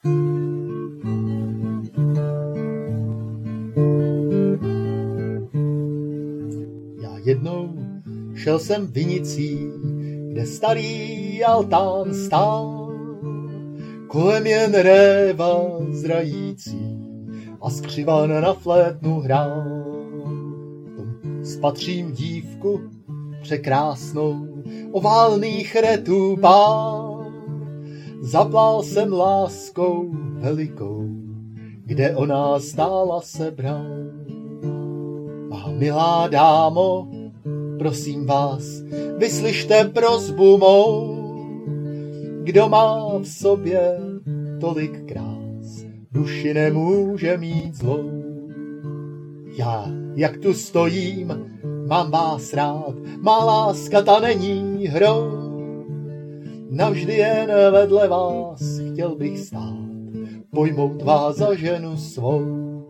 Já jednou šel jsem vinicí, kde starý altán stál, kolem jen réva zrající a skřivan na flétnu hrál. Spatřím dívku překrásnou, oválných retů pár. Zaplál jsem láskou velikou, kde ona stála se bral. A milá dámo, prosím vás, vyslyšte prosbu mou, kdo má v sobě tolik krás, duši nemůže mít zlou. Já, jak tu stojím, mám vás rád, má láska ta není hrou. Navždy jen vedle vás chtěl bych stát, pojmout vás za ženu svou.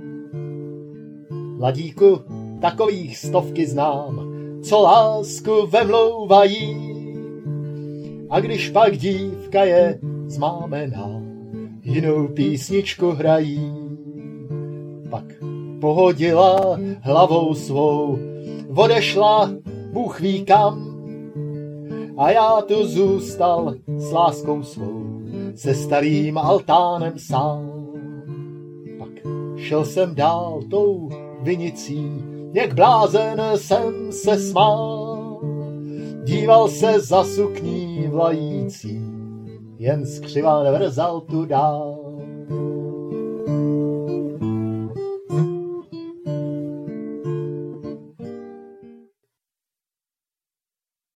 Mladíku, takových stovky znám, co lásku vemlouvají. A když pak dívka je zmámená, jinou písničku hrají. Pak pohodila hlavou svou, odešla Bůh ví kam, a já tu zůstal s láskou svou, se starým altánem sám. Pak šel jsem dál tou vinicí, jak blázen jsem se smál, díval se za sukní vlající, jen skřivan vrzal tu dál.